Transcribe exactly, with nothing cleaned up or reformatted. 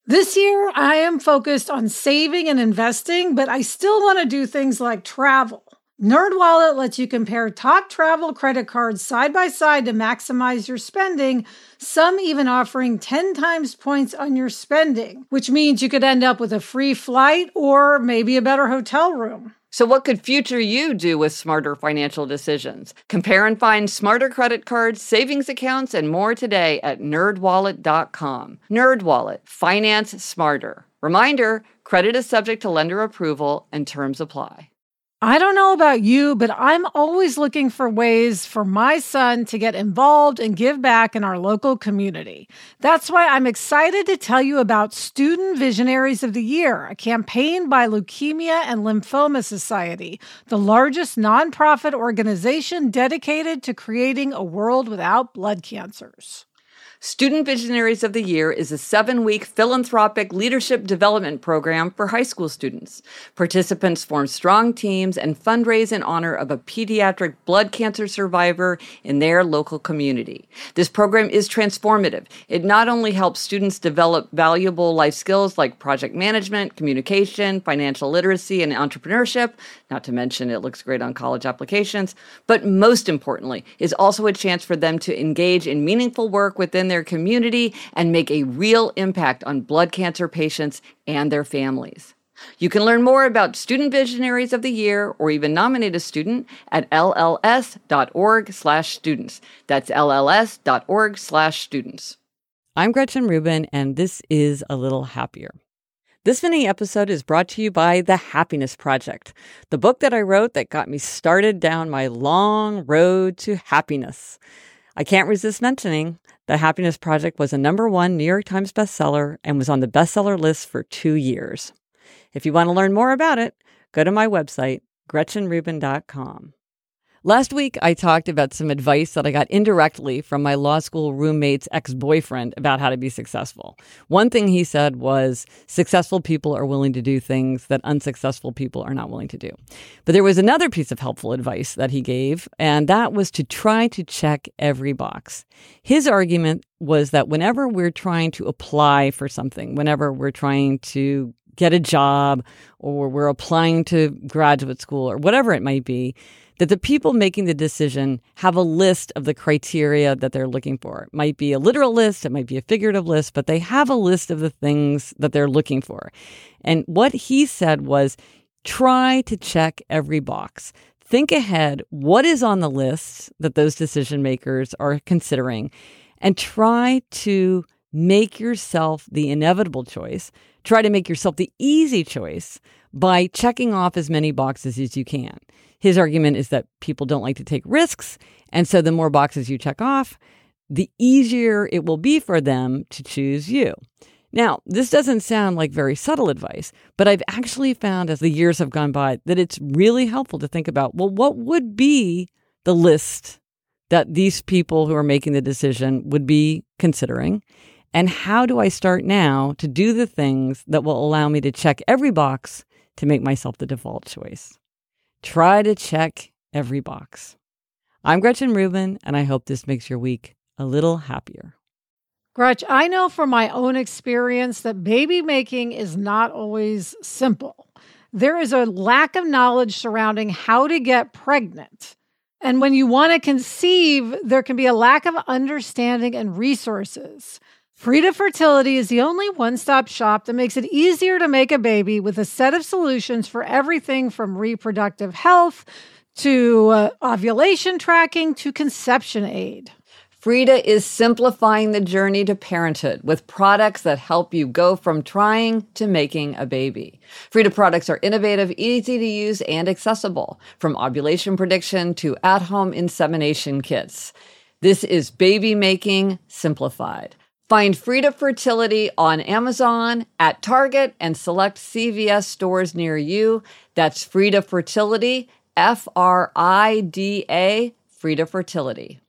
This year, I am focused on saving and investing, but I still want to do things like travel. NerdWallet lets you compare top travel credit cards side by side to maximize your spending, some even offering ten times points on your spending, which means you could end up with a free flight or maybe a better hotel room. So what could future you do with smarter financial decisions? Compare and find smarter credit cards, savings accounts, and more today at nerd wallet dot com. NerdWallet. Finance smarter. Reminder, credit is subject to lender approval and terms apply. I don't know about you, but I'm always looking for ways for my son to get involved and give back in our local community. That's why I'm excited to tell you about Student Visionaries of the Year, a campaign by Leukemia and Lymphoma Society, the largest nonprofit organization dedicated to creating a world without blood cancers. Student Visionaries of the Year is a seven-week philanthropic leadership development program for high school students. Participants form strong teams and fundraise in honor of a pediatric blood cancer survivor in their local community. This program is transformative. It not only helps students develop valuable life skills like project management, communication, financial literacy, and entrepreneurship, not to mention it looks great on college applications, but most importantly, is also a chance for them to engage in meaningful work within their community and make a real impact on blood cancer patients and their families. You can learn more about Student Visionaries of the Year or even nominate a student at L L S dot org slash students. That's L L S dot org slash students. I'm Gretchen Rubin, and this is A Little Happier. This mini episode is brought to you by The Happiness Project, the book that I wrote that got me started down my long road to happiness. I can't resist mentioning The Happiness Project was a number one New York Times bestseller and was on the bestseller list for two years. If you want to learn more about it, go to my website, gretchen rubin dot com. Last week, I talked about some advice that I got indirectly from my law school roommate's ex-boyfriend about how to be successful. One thing he said was successful people are willing to do things that unsuccessful people are not willing to do. But there was another piece of helpful advice that he gave, and that was to try to check every box. His argument was that whenever we're trying to apply for something, whenever we're trying to get a job or we're applying to graduate school or whatever it might be, that the people making the decision have a list of the criteria that they're looking for. It might be a literal list, it might be a figurative list, but they have a list of the things that they're looking for. And what he said was, try to check every box. Think ahead, what is on the list that those decision makers are considering, and try to make yourself the inevitable choice. Try to make yourself the easy choice by checking off as many boxes as you can. His argument is that people don't like to take risks, and so the more boxes you check off, the easier it will be for them to choose you. Now, this doesn't sound like very subtle advice, but I've actually found as the years have gone by that it's really helpful to think about, well, what would be the list that these people who are making the decision would be considering? And how do I start now to do the things that will allow me to check every box to make myself the default choice? Try to check every box. I'm Gretchen Rubin, and I hope this makes your week a little happier. Gretch, I know from my own experience that baby making is not always simple. There is a lack of knowledge surrounding how to get pregnant. And when you want to conceive, there can be a lack of understanding and resources. Frida Fertility is the only one-stop shop that makes it easier to make a baby with a set of solutions for everything from reproductive health to uh, ovulation tracking to conception aid. Frida is simplifying the journey to parenthood with products that help you go from trying to making a baby. Frida products are innovative, easy to use, and accessible, from ovulation prediction to at-home insemination kits. This is baby making simplified. Find Frida Fertility on Amazon, at Target, and select C V S stores near you. That's Frida Fertility, F R I D A, Frida Fertility.